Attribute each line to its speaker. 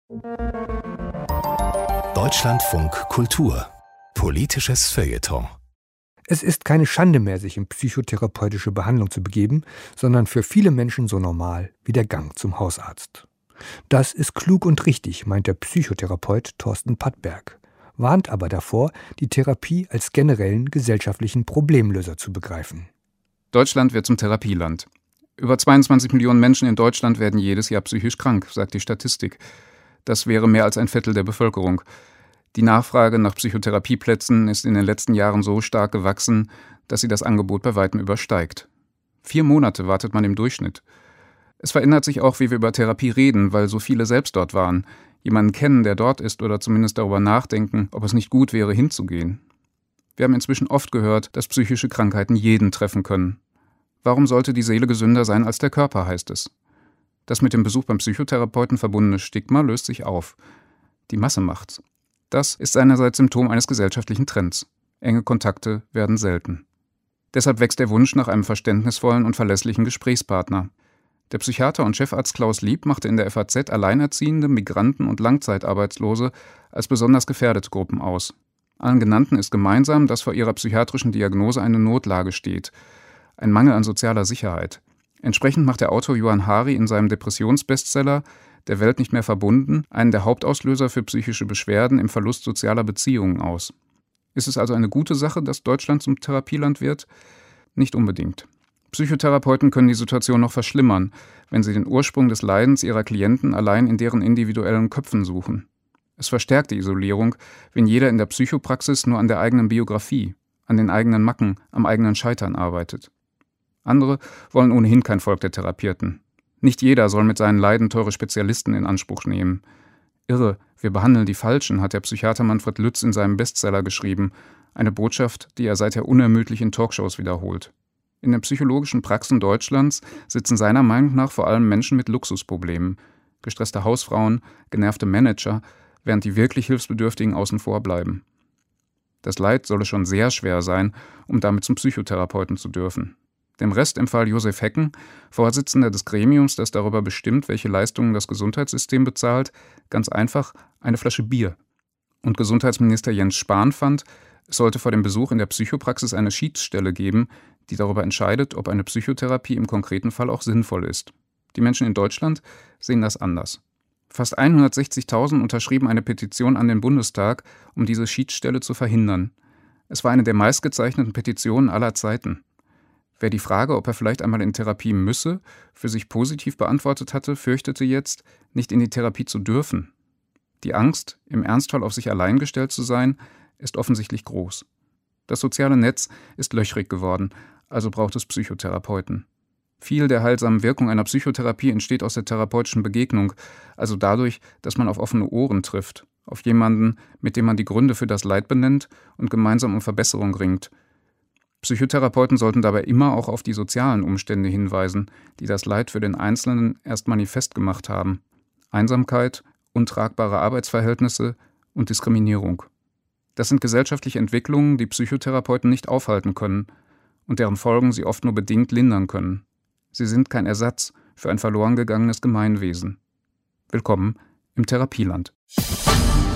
Speaker 1: Deutschlandfunk Kultur. Politisches Feuilleton.
Speaker 2: Es ist keine Schande mehr, sich in psychotherapeutische Behandlung zu begeben, sondern für viele Menschen so normal wie der Gang zum Hausarzt. Das ist klug und richtig, meint der Psychotherapeut Thorsten Pattberg, warnt aber davor, die Therapie als generellen gesellschaftlichen Problemlöser zu begreifen.
Speaker 3: Deutschland wird zum Therapieland. Über 22 Millionen Menschen in Deutschland werden jedes Jahr psychisch krank, sagt die Statistik. Das wäre mehr als ein Viertel der Bevölkerung. Die Nachfrage nach Psychotherapieplätzen ist in den letzten Jahren so stark gewachsen, dass sie das Angebot bei weitem übersteigt. 4 Monate wartet man im Durchschnitt. Es verändert sich auch, wie wir über Therapie reden, weil so viele selbst dort waren, jemanden kennen, der dort ist oder zumindest darüber nachdenken, ob es nicht gut wäre, hinzugehen. Wir haben inzwischen oft gehört, dass psychische Krankheiten jeden treffen können. Warum sollte die Seele gesünder sein als der Körper, heißt es. Das mit dem Besuch beim Psychotherapeuten verbundene Stigma löst sich auf. Die Masse macht's. Das ist seinerseits Symptom eines gesellschaftlichen Trends. Enge Kontakte werden selten. Deshalb wächst der Wunsch nach einem verständnisvollen und verlässlichen Gesprächspartner. Der Psychiater und Chefarzt Klaus Lieb machte in der FAZ Alleinerziehende, Migranten und Langzeitarbeitslose als besonders gefährdete Gruppen aus. Allen Genannten ist gemeinsam, dass vor ihrer psychiatrischen Diagnose eine Notlage steht. Ein Mangel an sozialer Sicherheit. Entsprechend macht der Autor Johann Hari in seinem Depressionsbestseller »Der Welt nicht mehr verbunden« einen der Hauptauslöser für psychische Beschwerden im Verlust sozialer Beziehungen aus. Ist es also eine gute Sache, dass Deutschland zum Therapieland wird? Nicht unbedingt. Psychotherapeuten können die Situation noch verschlimmern, wenn sie den Ursprung des Leidens ihrer Klienten allein in deren individuellen Köpfen suchen. Es verstärkt die Isolierung, wenn jeder in der Psychopraxis nur an der eigenen Biografie, an den eigenen Macken, am eigenen Scheitern arbeitet. Andere wollen ohnehin kein Volk der Therapierten. Nicht jeder soll mit seinen Leiden teure Spezialisten in Anspruch nehmen. Irre, wir behandeln die Falschen, hat der Psychiater Manfred Lütz in seinem Bestseller geschrieben, eine Botschaft, die er seither unermüdlich in Talkshows wiederholt. In den psychologischen Praxen Deutschlands sitzen seiner Meinung nach vor allem Menschen mit Luxusproblemen, gestresste Hausfrauen, genervte Manager, während die wirklich Hilfsbedürftigen außen vor bleiben. Das Leid solle schon sehr schwer sein, um damit zum Psychotherapeuten zu dürfen. Dem Rest empfahl Josef Hecken, Vorsitzender des Gremiums, das darüber bestimmt, welche Leistungen das Gesundheitssystem bezahlt, ganz einfach eine Flasche Bier. Und Gesundheitsminister Jens Spahn fand, es sollte vor dem Besuch in der Psychopraxis eine Schiedsstelle geben, die darüber entscheidet, ob eine Psychotherapie im konkreten Fall auch sinnvoll ist. Die Menschen in Deutschland sehen das anders. Fast 160.000 unterschrieben eine Petition an den Bundestag, um diese Schiedsstelle zu verhindern. Es war eine der meistgezeichneten Petitionen aller Zeiten. Wer die Frage, ob er vielleicht einmal in Therapie müsse, für sich positiv beantwortet hatte, fürchtete jetzt, nicht in die Therapie zu dürfen. Die Angst, im Ernstfall auf sich allein gestellt zu sein, ist offensichtlich groß. Das soziale Netz ist löchrig geworden, also braucht es Psychotherapeuten. Viel der heilsamen Wirkung einer Psychotherapie entsteht aus der therapeutischen Begegnung, also dadurch, dass man auf offene Ohren trifft, auf jemanden, mit dem man die Gründe für das Leid benennt und gemeinsam um Verbesserung ringt. Psychotherapeuten sollten dabei immer auch auf die sozialen Umstände hinweisen, die das Leid für den Einzelnen erst manifest gemacht haben. Einsamkeit, untragbare Arbeitsverhältnisse und Diskriminierung. Das sind gesellschaftliche Entwicklungen, die Psychotherapeuten nicht aufhalten können und deren Folgen sie oft nur bedingt lindern können. Sie sind kein Ersatz für ein verloren gegangenes Gemeinwesen. Willkommen im Therapieland.